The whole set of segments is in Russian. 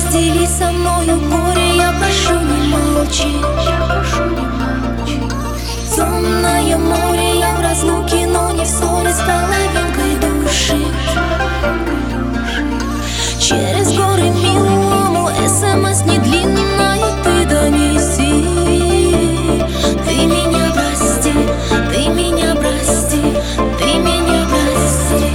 Делись со мною горе, я прошу, не молчи. Темное море, я в разлуке, но не в ссоре с половинкой души. Через горы милому СМС не длинная, ты донеси. Ты меня прости, ты меня прости, ты меня прости.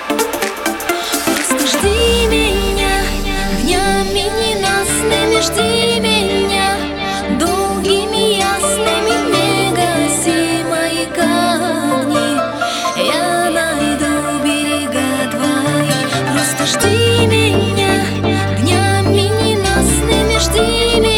Жди